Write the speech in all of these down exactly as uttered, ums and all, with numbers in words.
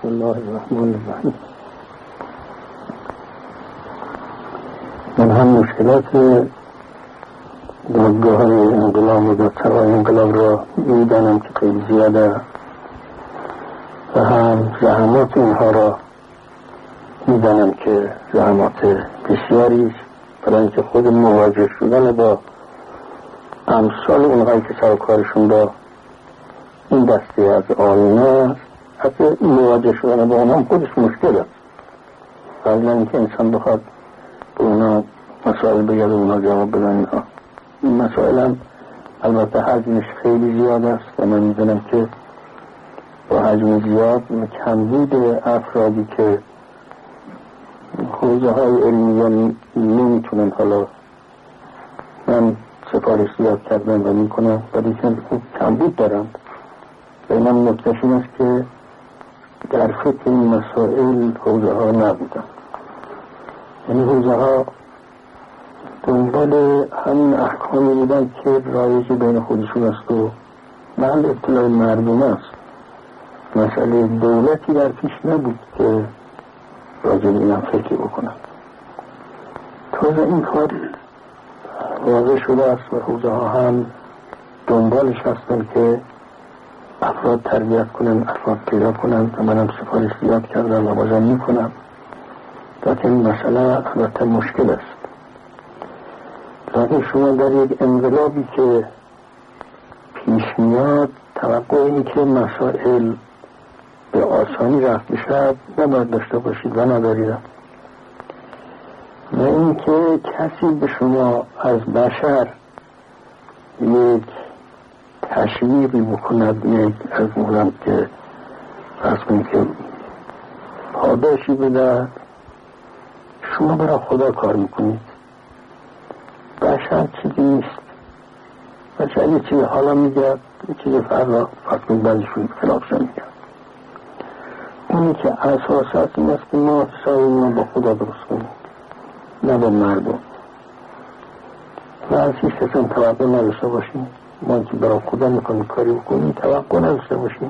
بسم الله الرحمن الرحیم. من هم مشکلات دادگاه های انقلاب و دادسرای انقلاب را میدانم که خیلی زیاده و هم زحمات اینها را میدانم که زحمات بسیاری است، برای اینکه خود مواجه شدن با امثال اونهایی که سر کارشون با این دسته از آینه حتی مواجه شدن با اونها خودش مشکل است. قبل اینکه انسان بخواد به اونا مسائل بگرد و اونا جواب بدن اینها این مسائل هم البته حجمش خیلی زیاد است و من میدونم که با حجم زیاد کمبود افرادی که حوزه های علمی نمیتونن، حالا من سفارش زیاد کردم و میکنم ولی که کمبود دارم و من نکته‌ش این است که در فکر این مسائل حوزه ها نبودن. یعنی حوزه ها دنبال همین احکامی بودن که رایج بین خودشون است و محل اطلاع مردم است. مسئله دولتی در پیش نبود که راجع به اینم فکر بکنن. تازه این کار واضح شده است و حوزه ها هم دنبالش هستن که افراد تربیت کنن، افراد پیدا کنن و منم سفارش زیاد کردم و بازم میکنم. لیکن مسئله البته مشکل است. لیکن شما در یک انقلابی که پیش میاد توقع اینی که مسائل به آسانی رفت بشد نباید داشته باشید و نداریدم و این که کسی به شما از بشر یک تشویقی بکند، یک از مولم که فرض کنید که پاداشی بده، شما برای خدا کار میکنید. بشر چیزی نیست. بشر یه چیزی حالا میگه، یه چیزی فردا فرض کنید بندشون خلافشون میگه. اونی که اساس هست این است که ما حسابمون با خدا درست کنیم نه با مردم و از هیچ کس هم توقع نداشته باشیم. ما که برای خدا میکنیم کاری بکنیم توقع نداشته باشیم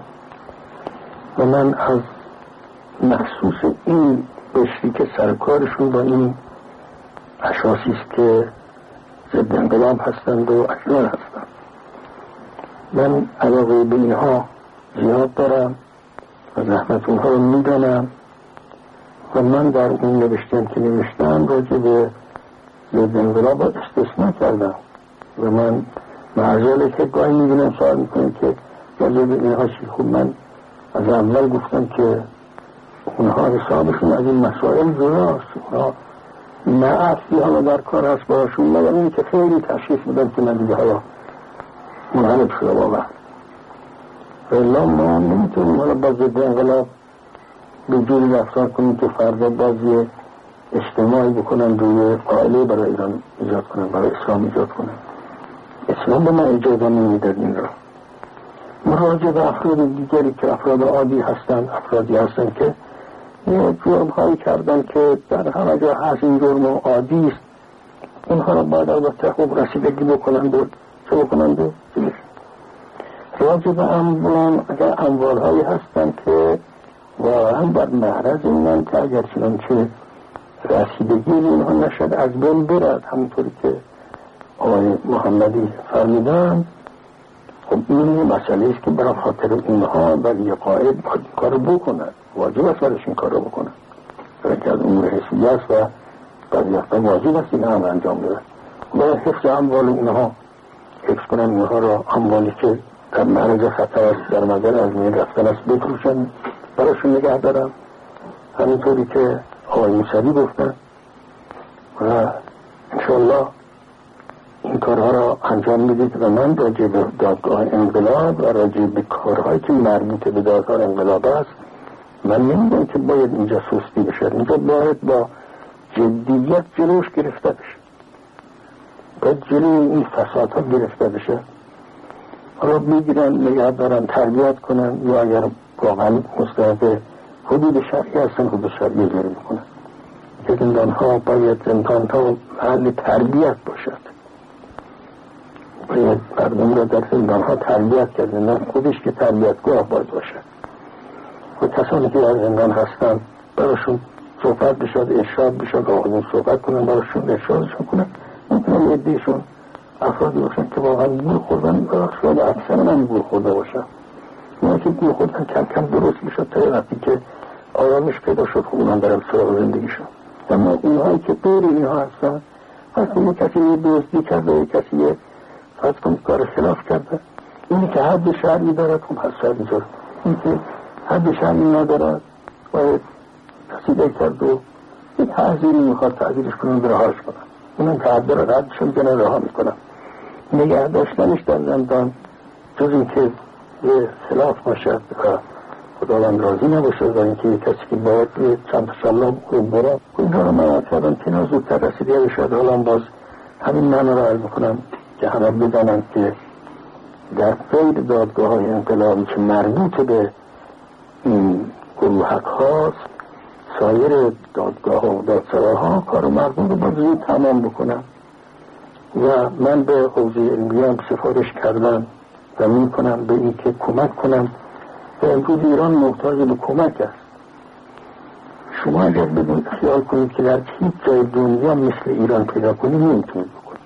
و من از مخصوص این بشری که سرکارشون با این اشخاصی است که ضد انقلاب هستند و اجنان هستند، من علاقه به اینها زیاد دارم و زحمت اونها رو میدانم و من در اون نوشتم که نوشتم راجع به ضد انقلاب استثناء کردم و من معذاله که گاهی میبینم سوال میکنم که راجع به اینها چی. خب من از اول گفتم که اونها حسابشون از این مسائل جداست، اونها نه اصلی حالا در کار هست باشون، مگر این که خیلی تشخیص بدم که من دیگه حالا منحرف شده واقعا. الا ما نمیتونیم حالا با ضد انقلاب به جوری رفتار کنیم که فردا بازی اجتماعی بکنن روی قائله برای ایران ایجاد کنن، برای اسلام ایجاد کنن. اسلام به من اجازه نمیداد این را. مراجعه به افراد دیگری که افراد عادی هستند، افرادی هستند که یه جرم هایی کردن که در همه جا هست این جرم عادی است، اونها را باید البته خوب رسیدگی بکنند و چه بکنند و چه راجع به اموال. اگر اموال هایی هستند که واقعا بر معرض اینن که اگر چنانچه رسیدگی اینها نشد از بین برد، همونطوری که آقای محمدی فرمیدن، خب این مسئله است که برای خاطر اینها و یه قائد باید این کار رو بکنن، واجب است برایش این کار رو بکنن، برای که از امور حسیه است و قضیه واجب است این هم انجام بده و حفظ اموال اینها، حفظ کنن اینها را، اموالی که در معرض خطر است، در مدار از این رفتن است، بفروشن، برایشون نگه دارم، همینطوری که آقای موسوی گفتن و انشاءالله این کارها را انجام میدید و من راجع به دادگاه انقلاب و راجع به کارهایی که مربوط به دادگاه انقلاب است من نمیدونم که باید اینجا سستی بشه، اینجا باید با جدیت جلوش گرفته بشه، باید جلوی این فسادها گرفته بشه. حالا میگیرن نگه دارن تربیت کنن یا اگر واقعا مستعد حدود شرعی هستن حدود شرعی اجرا میکنن. که زندان ها باید زندان ها محل تربیت باشد، باید مردم را در زندان ها تربیت کرد، نه خودش که تربیتگاه باید باشد. و کسانی که در زندان هستن براشون صحبت بشد، ارشاد بشد، آقایون صحبت کنن، براشون ارشادشون کنن. ممکنه یه دیشون افرادی باشن که واقعا گول خوردن، شاید اکثر من گول خورده باشن. اونا که گول خوردن کم کم درست بشد تا وقتی که آرامش پیدا شد خب اونم برم سراغ زندگیشون. اما اونهایی که غیر اینها هستن، وقتی یه کسی یه دزدی کرده، یه کسی یه فرض کنید کار خلاف کرده، اینی که حد شرعی دارد خب حد شرعی دارد، این که حد شرعی ندارد باید تصیده کرد و یه تعذیری میخواد تعذیرش کنن به رهاش کنن. اونم که حد دارد حدشون کنن رها میکنن. نگه داشتنش در زندان جز این که یه خلاف باشد و خداوند راضی نباشه و اینکه یه کسی که باید یه چند تسلام خوب برا اینها رو من کردم که اینا زودتر رسیده بشد. حالا باز همین من رو عرض میکنم که همه بدانند که در غیر دادگاه های انقلابی که مربوط به این گروهک هاست، سایر دادگاه ها و دادسرا ها کار مربوط رو باید زود تمام بکنم و من به حوزه علمیه هم سفارش کردم و میکنم به این که کمک کنم و امروز ایران محتاج به کمک است. شما اگر بدون خیال کنید که در هیچ جای دنیا مثل ایران پیدا کنید نمیتونید بکنید.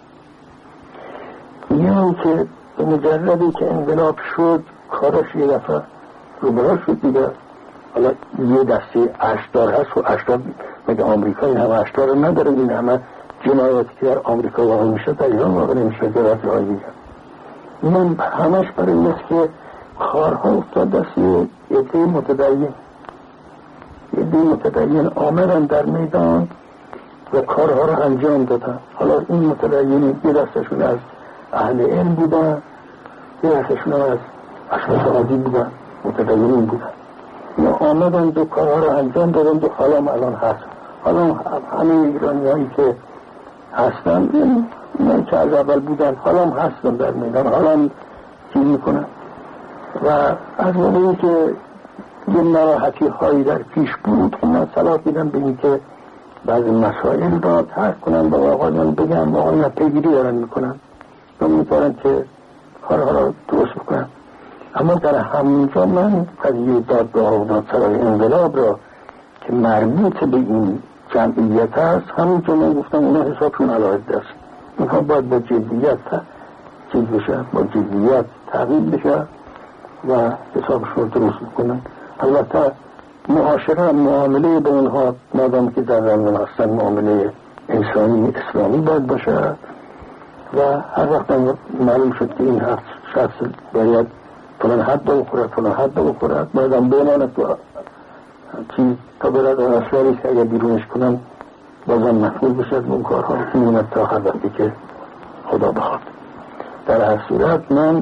یا که به مجردی که انقلاب شد کاراش یه دفعه رو برا شد دیگه. حالا یه دسته اشدار هست و اشدار مگه آمریکا این همه اشدار رو نداره؟ این همه جنایاتی که در آمریکا واقع میشه در ایران واقع نمیشه که وقتی های دیگه. من همش برای این است که کارها افتاد دستی یه دی متدین یه دی متدین آمدن در میدان و کارها رو انجام دادن. حالا این متدین یه دستشون از اهل علم بودن، یه دستشون از اشخاص عادی بودن، متدینین بودن. یا آمدن دو کارها رو انجام دادن و حالا الان هست. حالا همه ایرانی هایی که هستن من که از اول بودن حالا هم هستن در میدان، حالا هم چی میکنن و از موقعی که یه نراحتی هایی در پیش بود خب من صلاح دیدم به این که بعضی مسائل را ترک کنن با آقایان بگم و آقایان پیگیری دارن میکنن و میتونن که کارها را درست بکنن. اما در همونجا من قضیه دادگاه و دادسرای انقلاب را که مربوط به این جمعیت هست همونجا من گفتم اونا حسابشون علاقه است، اینها باید با جدیت چیز بشه، با جدیت تغییر بشه و حسابشون درست بکنن. البته معاشره معامله به اونها مادام که در زندان هستن معامله انسانی اسلامی باید باشه و هر وقت معلوم شد که این هر شخص باید فلان حد بخورد فلان حد بخورد باید هم بماند و چیز تا برد و اشیاری که اگر بیرونش کنن بازم محفوظ بشد به اون کارها میموند تا هر وقتی که خدا بخواد. در هر صورت من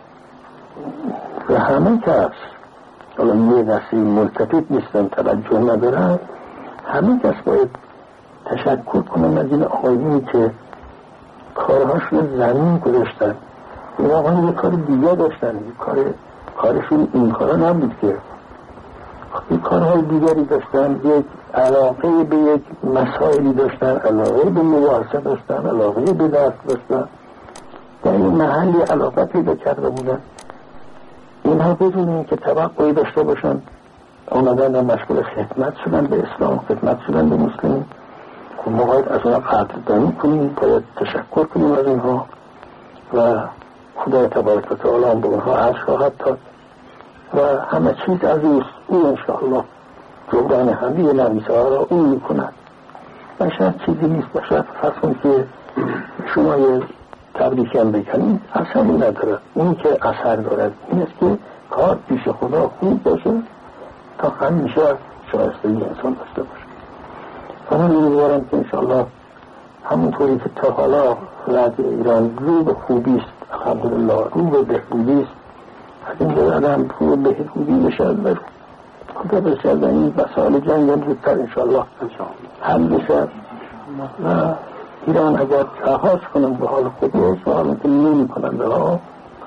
به همه کس حالا یه دستی ملتفت نیستن توجه ندارن، همه کس باید تشکر کنم از این آقایونی که کارهاشون زمین گذاشتن. این آقایون یه کار دیگه داشتن، یه کار کارشون این کارا نبود که یه کارهای دیگری داشتن، یک علاقه به یک مسائلی داشتن، علاقه به مباحثه داشتن، علاقه به درس داشتن، در این محلی علاقه پیدا کرده بودن. اینها بدونین که توقعی داشته باشن آمدن و مشغول خدمت شدن به اسلام، خدمت شدن به مسلمین. خب ما باید از اونها قدردانی کنیم، باید تشکر کنیم از اینها و خدا تبارک و تعالی هم به اونها عرض خواهد داد و همه چیز از او انشاءالله جبران همه نمیسه ها را اون میکند. و شاید چیزی نیست باشد فرض کنید که شما یه تبریکی هم بکنید اثری ندارد. اون که اثر دارد این است که کار پیش خدا خوب باشه تا همیشه شایستگی انسان داشته باشه. و من امیدوارم که انشاءالله همونطوری که تا حالا وضع ایران رو به خوبی است، الحمدلله رو به بهبودی است، از این بعدم رو به بهبودی بشد و خدا بشد و این مسائل جنگ هم زودتر انشاءالله حل بشد و ایران اگر رهاش کنن به حال خودش و حالا که نمی کنن به ها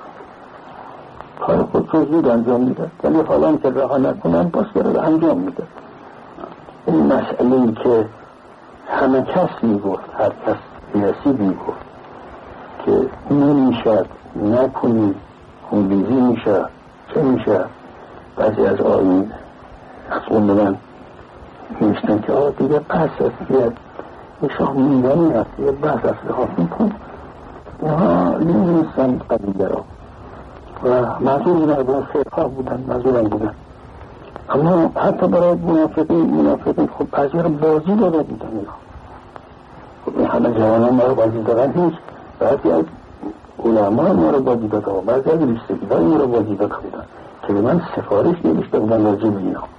کار خود رو زود انجام میده، ولی حالا که رها نکنن باز برد انجام میده. این مسئله که همه کس میگفت، هر کس سیاسی میگفت که نمیشد نکنی خونریزی میشه چه میشه، بعضی از آیین از اون من نوشتن که آقا دیگه پس از دیگه شاه میدانی هست دیگه بس از لحاظی کن اینها نمیدونستن قبیله را و منظور بودن بودن فرقا بودن منظورم بودن اما حتی برای منافقین منافقین خب پذیر بازی داده بودن اینا خب این همه جوانان ما رو بازی دادن هیچ بعضی از علما ما رو بازی داده و بعضی از ریستگیدان ما رو بازی داده بودن که به من سفارش نوشته بودن راجع به اینا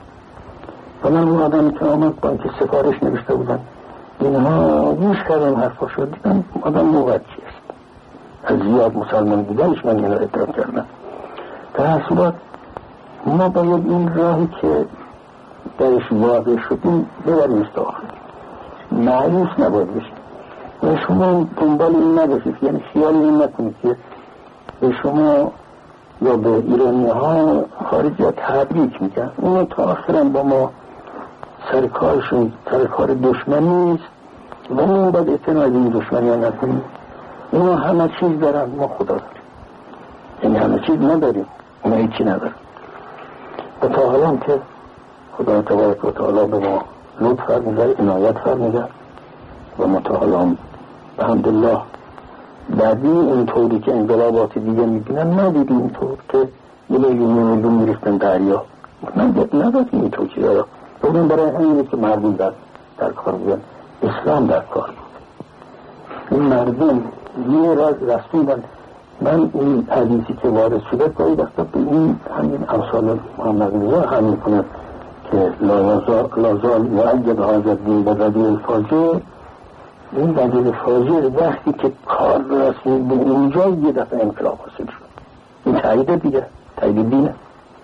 و من اون آدمی که آمد با اینکه سفارش نوشته بودن اینها گوش کردم حرفا شد دیدم آدم موقعی است از زیاد مسلمان بودنش من اینا اعتراف کردم در هر صورت ما باید این راهی که درش واقع شدیم ببریم استاخر معیوس نباید بشیم و شما دنبال این نباشید یعنی خیال این نکنید که به شما یا به ایرانی ها خارجی ها تبریک میگن اونو تا آخرم با ما سرکارشون سرکار دشمنی نیست و این باید اعتناع این دشمنی ها نکنیم اونا همه چیز دارن ما خدا داریم یعنی همه چیز نداریم اونا هیچی نداریم و تا حالا که خدا تبارک و تعالی به ما لطف فرموده عنایت فرموده و ما تا حالا الحمدلله بعدی اونطوری که انقلابات دیگه میبینن ندیدیم اینطور که میلیون میلیون میریفتن دریا ندادیم اینطور چیزا را بودن برای همینه که مردم در, در کار بودن اسلام در کار بود این مردم یه راز رسولن من این حدیثی که وارد شده گاهی وقتا به این همین امثال محمد رضا همین کند که لازال معید حاضر دین به رجل فاجر این رجل فاجر وقتی که کار رسید به اونجا یه دفعه انقلاب حاصل شد این تایید دیگه تایید دینه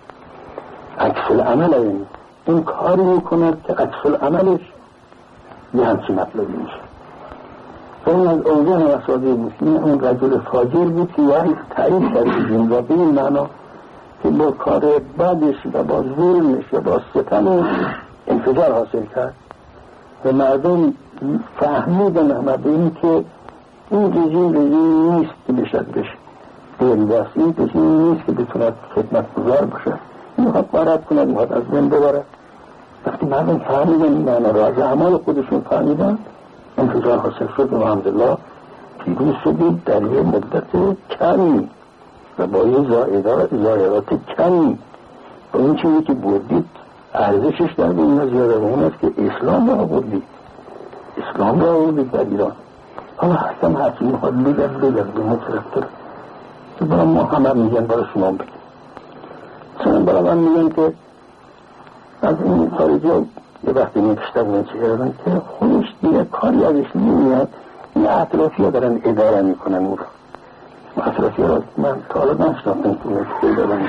عکس العمل این این کاری میکند که عکس العملش یه همچی مطلبی میشه اون از اوجه مساعده مسلم اون رجل فاجر بود که یعنی تایید کردیم و به این معنا که با کار بعدش و با ظلمش و با ستمش انفجار حاصل کرد و مردم فهمیدن احمد این که این رژیم رژیم نیست که بشد بشه دلباس این رژیم نیست که بتوند خدمت گذار باشه میخواد قارت کند میخواد از بین ببرد وقتی مردم فهمیدن این معنا را از اعمال خودشون فهمیدن انفجار حاصل شد و الحمدلله پیروز شدید در یه مدت کمی و با یه ظاهرات کمی و این چیزی که بردید ارزشش در این زیاده و اون است که اسلام را بردید اسلام را بردید در ایران حالا هستم هرچی میخواد بگر بگر بگر طرفتر که برای ما همه میگن برای شما بگید چنان برای من میگن که از این خارجی ها یه وقتی میکشتر من چه کردن که خودش دیگه کاری ازش نمیاد این اطرافی ها دارن اداره میکنن او را اطرافی ها من تا حالا نشناختم که اداره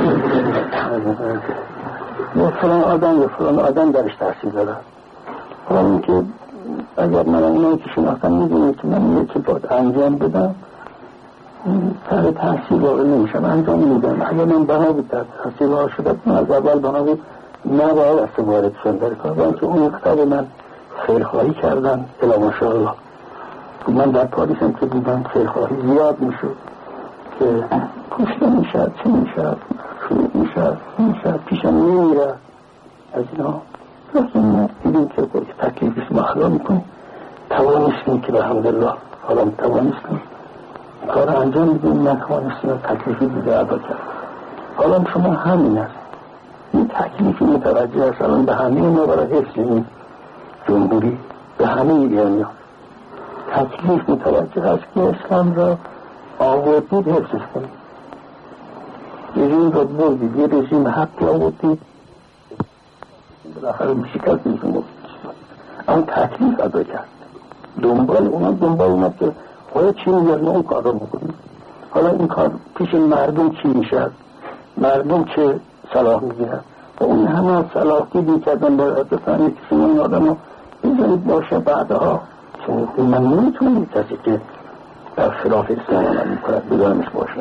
میکنن یا فلان آدم یا فلان آدم درش تحصیل دارن حالا این که اگر من اونایی که شناختم میدونم که من یکی باید انجام بدم سر تحصیل واقع نمیشم انجام میدم اگر من بنا بود در تحصیل ها شده من از اول بنا بود نباید از وارد شد در کار بان که اون اقتاب من خیرخواهی کردن الا ماشاءالله من در پاریسم که بودم خیرخواهی زیاد میشد که کشته میشد چه میشد شروع میشد میشد پیشم نمیره از اینا راستم ما دیدیم که باید تکلیفش مخلا میکنیم توانستیم که الحمدلله حالا توانستیم کار انجام میدیم نتوانستیم تکلیفی دیگه ادا کرد حالا شما همین است این تکلیفی متوجه است الان به همه ما برای حفظ این جمهوری به همه ایرانی ها تکلیف متوجه است که اسلام را آوردید حفظش کنید رژیم را بردید یه رژیم حقی آوردید بالاخره شکست میشون بود اما تکلیف ادا کرد دنبال اونا دنبال اونا که خواهد چی میگرد اون کار را بکنید حالا این کار پیش مردم چی میشد مردم چه صلاح میگیرن و اون همه صلاح دیدی کردن باید بفهمید که شما این آدم ها بذارید باشه بعدها چون من نمیتونید کسی که در خلاف اسلام عمل میکند بذارمش باشه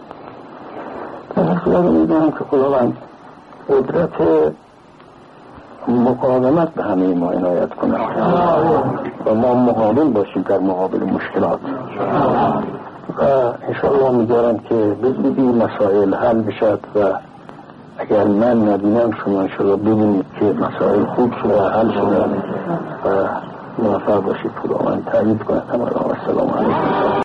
در صورت میدونم که خداوند قدرت مقاومت به همه ما عنایت کند و ما مقابل باشیم در مقابل مشکلات و انشاءالله میدارم که بزودی مسائل حل بشد و اگر من نبینم شما انشاءالله ببینید که مسائل خوب شده و حل شده و موفق باشید. خدا من تعریف کنم. السلام علیکم.